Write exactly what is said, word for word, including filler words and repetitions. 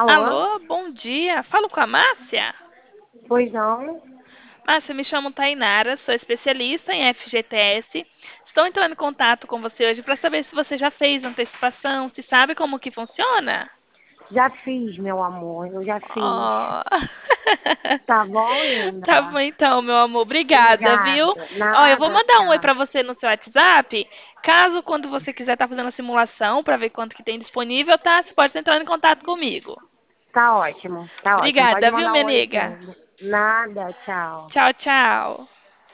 Alô? Alô, bom dia. Falo com a Márcia? Pois não? Márcia, me chamo Tainara, sou especialista em F G T S. Estou entrando em contato com você hoje para saber se você já fez antecipação, se sabe como que funciona. Já fiz, meu amor, eu já fiz. Oh. Tá bom, Tá bom linda? então, meu amor. Obrigada, viu? Obrigada. Ó, eu vou Nada, mandar um oi tchau. pra você no seu WhatsApp. Caso quando você quiser estar fazendo a simulação para ver quanto que tem disponível, tá? Você pode entrar em contato comigo. Tá ótimo, tá ótimo. Pode Obrigada, viu, mandar minha um oi nega? sim. Nada, tchau. Tchau, tchau.